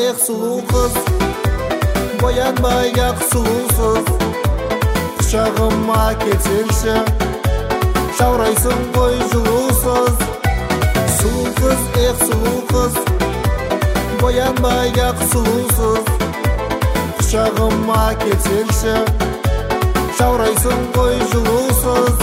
эх сұлу қыз, боянбай ақ сұлусыз, құшағыма келсеңші, жаурайсың ғой жылусыз. Сұлу қыз, эх сұлу қыз, боянбай ақ сұлусыз, құшағыма келсеңші, жаурайсың ғой жылусыз.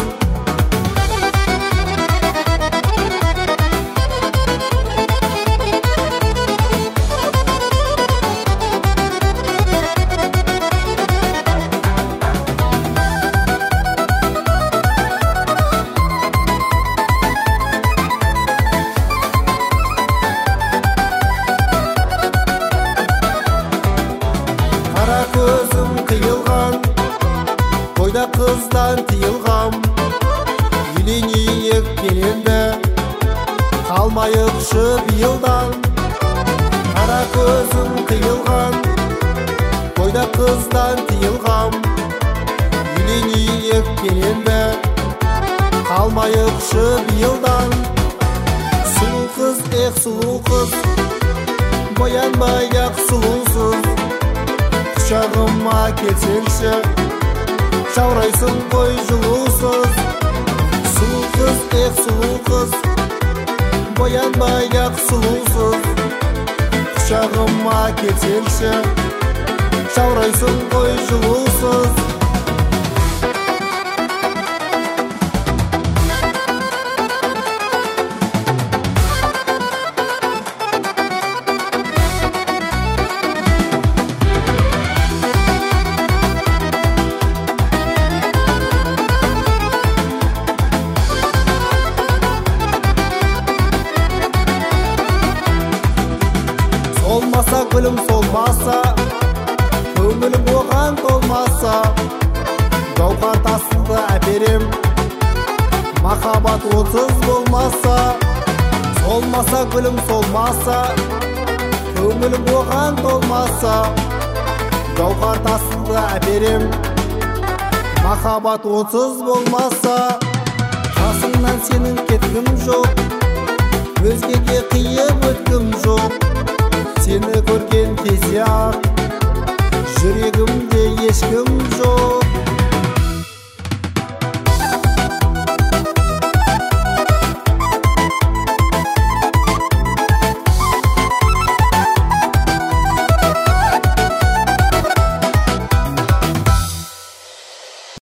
Қара көзім қиылған, бойда қыздан тиылғам, үйленейік келенді, қалмайықшы биылдан. Қара көзім қиылған, бойда қыздан тиылғам, үйленейік келенді, қалмайықшы биылдан. Сұлу қыз, эх сұлу қыз, боянбай ақ сұлусыз, құшағыма келсеңші, жаурайсың ғой жылусыз. Сұлу қыз, эх сұлу қыз, боянбай ақ сұлусыз, құшағыма келсеңші, жаурайсың ғой жылусыз. Солмаса гүлім солмаса, көңілім оған толмаса, гауһар тасыңды әперем, махаббат отсыз болмаса. Солмаса гүлім солмаса, көңілім оған толмаса, гауһар тасыңды әперем, махаббат отсыз болмаса. Қасыңнан сенің кеткім жоқ, өзгеге қиып өткім жоқ. Сені көрген кезде-ақ жүрегімде ешкім